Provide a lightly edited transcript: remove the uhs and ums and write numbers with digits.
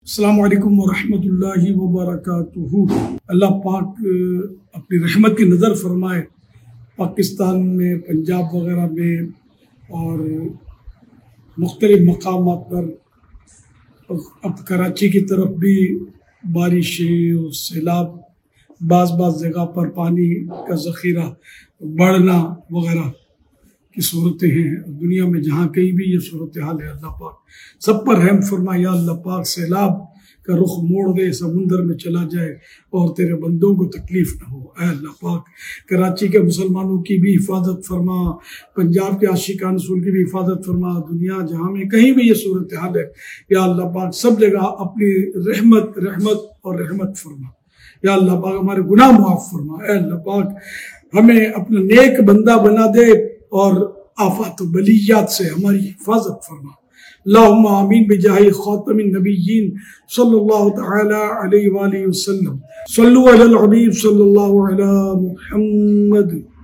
السلام علیکم ورحمۃ اللہ وبرکاتہ۔ اللہ پاک اپنی رحمت کی نظر فرمائے پاکستان میں، پنجاب وغیرہ میں اور مختلف مقامات پر۔ اب کراچی کی طرف بھی بارشیں اور سیلاب، بعض جگہ پر پانی کا ذخیرہ بڑھنا وغیرہ کی صورتیں ہیں۔ دنیا میں جہاں کہیں بھی یہ صورتحال ہے، اللہ پاک سب پر رحم فرمائے۔ یا اللہ پاک سیلاب کا رخ موڑ دے، سمندر میں چلا جائے اور تیرے بندوں کو تکلیف نہ ہو۔ اے اللہ پاک کراچی کے مسلمانوں کی بھی حفاظت فرما، پنجاب کے عاشقان رسول کی بھی حفاظت فرما۔ دنیا جہاں میں کہیں بھی یہ صورتحال ہے، یا اللہ پاک سب جگہ اپنی رحمت اور رحمت فرما۔ یا اللہ پاک ہمارے گناہ معاف فرما۔ اے اللہ پاک ہمیں اپنا نیک بندہ بنا دے اور آفات و بلیات سے ہماری حفاظت فرما۔ اللہم آمین بجاہ خاتم النبیین صلی اللہ تعالی علیہ وآلہ وسلم۔ صلو علی الحبیب صلی اللہ علی محمد۔